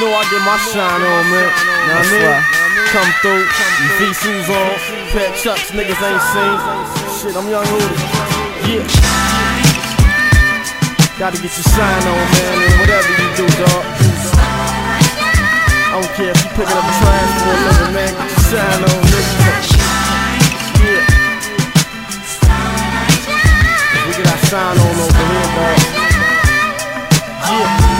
know I get my shine on, man. Know what I mean? Come through, V-shoes on, pair of Chucks niggas ain't seen. Shit, I'm Young Hootie. Yeah. Gotta get your shine on, man, and whatever you do, dog. I don't care if you picking up trash for a living, man. Get your shine on, nigga. Yeah. We get our shine on over here, dog. Yeah.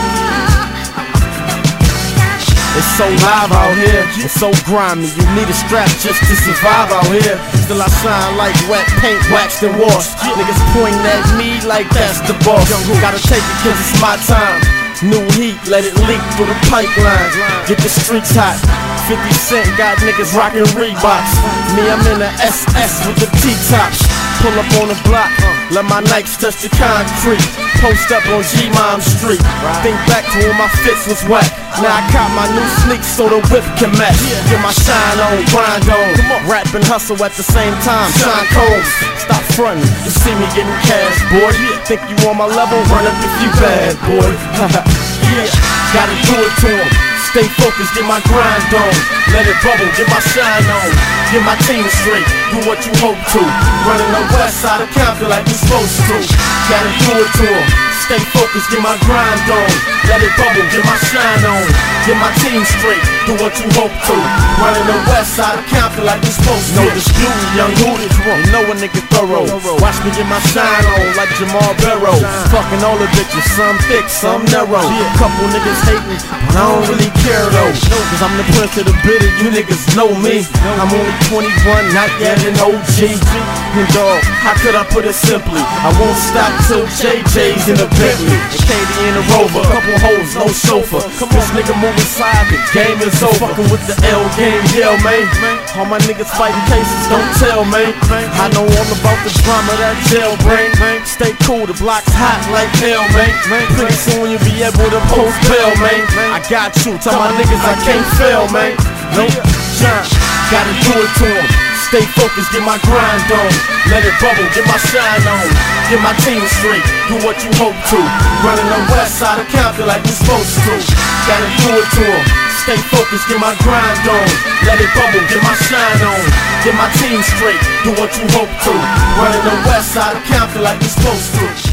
It's so live out here, it's so grimy. You need a strap just to survive out here. Still I shine like wet paint, waxed and washed. Niggas pointing at me like that's the boss. Gotta take it cause it's my time. New heat, let it leak through the pipeline. Get the streets hot. 50 Cent got niggas rockin' Reeboks. Me, I'm in the SS with the T-tops. Pull up on the block, let my Nikes touch the concrete. Post up on G-Mom Street. Think back to when my fits was whack. Now I caught my new sneaks so the whip can match. Get my shine on, grind on. Rap and hustle at the same time. Shine cold, stop frontin'. You see me getting cash, boy. Think you on my level? Run up if you bad, boy. Yeah, gotta do it to 'em. Stay focused, get my grind on. Let it bubble, get my shine on. Get my team straight, do what you hope to. Running the west side of Compton like you supposed to. Gotta do it to 'em. Stay focused, get my grind on. Let it bubble, get my shine on. Get my team straight, do what you hope to. Running the west side of Compton like you supposed to. No disputing, Young Hootie, you know a nigga thorough. Watch me get my shine on like Jamal Barrow. Fucking all the bitches, some thick, some narrow. Couple niggas hating, but I don't really care though. Cause I'm the prince of the bitter, you niggas know me. I'm only 21, not yet an OG. And dog, how could I put it simply? I won't stop till JJ's in the Bentley, and Katie in the Rover. Couple hoes, no chauffeur. This nigga move inside, the game is over. Fucking with the L game, yeah, man. All my niggas fighting cases, don't tell, man. I know all about the drama, that jail brain. Stay cool, the block's hot like hell, man. Pretty soon you'll be able to post bail, man. I got you, tell my niggas I can't fail, man. No, John, gotta do it to 'em. Stay focused, get my grind on. Let it bubble, get my shine on. Get my team straight, do what you hope to. Running the west side of Compton like you supposed to. Gotta do it to 'em. Stay focused, get my grind on. Let it bubble, get my shine on. Get my team straight, do what you hope to. Running the west side of Compton like you supposed to.